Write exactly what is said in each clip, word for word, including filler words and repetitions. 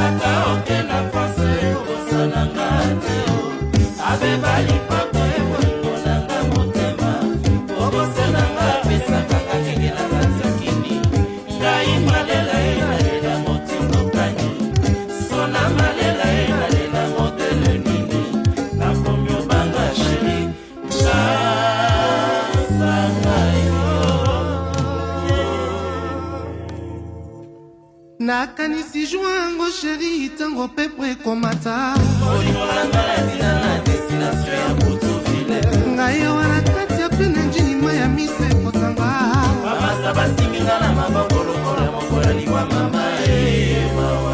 ata oke na France kobosana ngate abeba lipapa ebolingo nanga motema kobosana nga pesaka kakenge na katsakini ngai malela e nalela motindo kanyi sona malela e nalela modele nini nakomi obanga sheri nakanisi joango sheri tango pepo ekomata olimolanga ya dina na destination ya Butuville ngai wana kati ya pene njinima ya mise kotanga bamasa basiminga na maboko lokola mokola liwa mama e mawa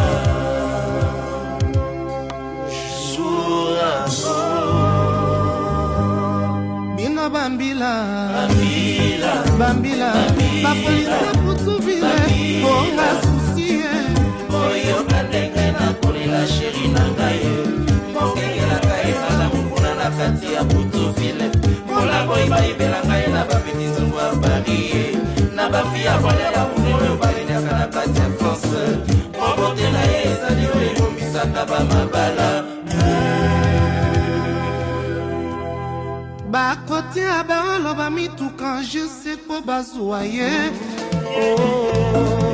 bino bambila bambila bambila bapolisa Butuville bonga susie oyo kandenge na kolela sheri na ngai mokengelaka ezala mokuna na kati ya Butuville mola boyi bayibela ngai na babeti nzungu ya barie na bafi ya bwale ya bune oyo baleniaka na kati ya France mobote na ye ezali oyo ebombisaka bamabala bakotia baoloba mituka je sais po bazwa ye oh.